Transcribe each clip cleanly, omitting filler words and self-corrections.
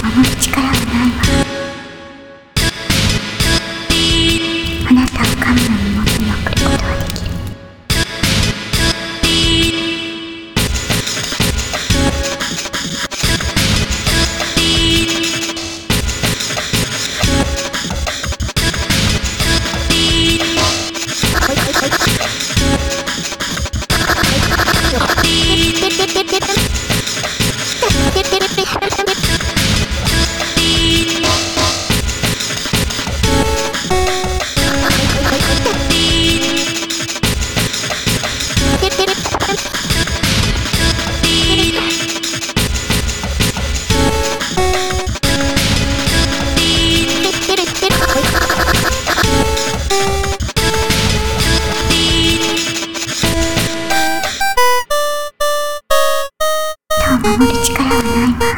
守る力はないわ。あなたを神の身元に送ることはできる。守る力はないわ。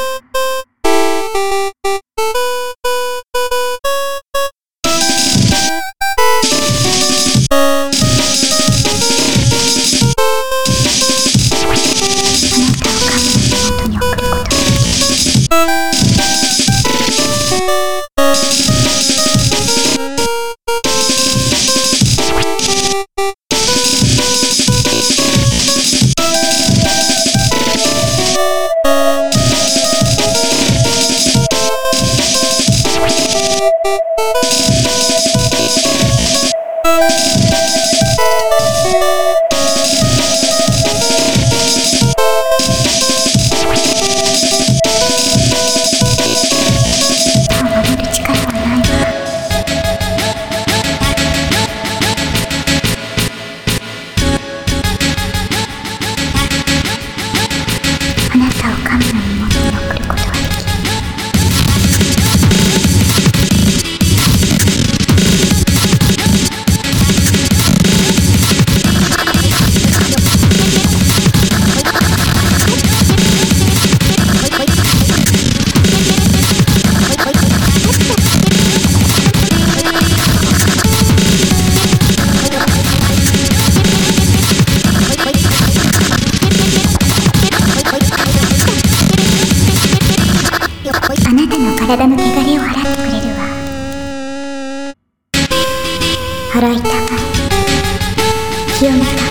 あなたを神の身元に送ることはできる。あなたの体の汚れを払ってくれるわ。払いたまえ、清めた